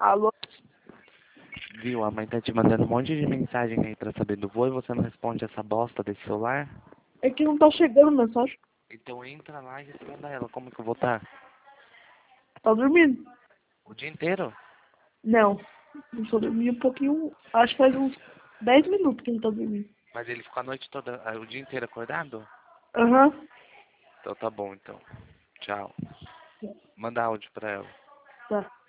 Alô? Viu, a mãe tá te mandando um monte de mensagem aí pra saber do voo e você não responde essa bosta desse celular? É que não tá chegando mensagem. Então entra lá e responda ela, como que eu vou estar? Tá dormindo? O dia inteiro? Não. Eu só dormi um pouquinho. Acho que faz uns 10 minutos que ele tá dormindo. Mas ele ficou a noite toda, o dia inteiro acordado? Aham. Então tá bom, então. Tchau. Manda áudio pra ela. Tá.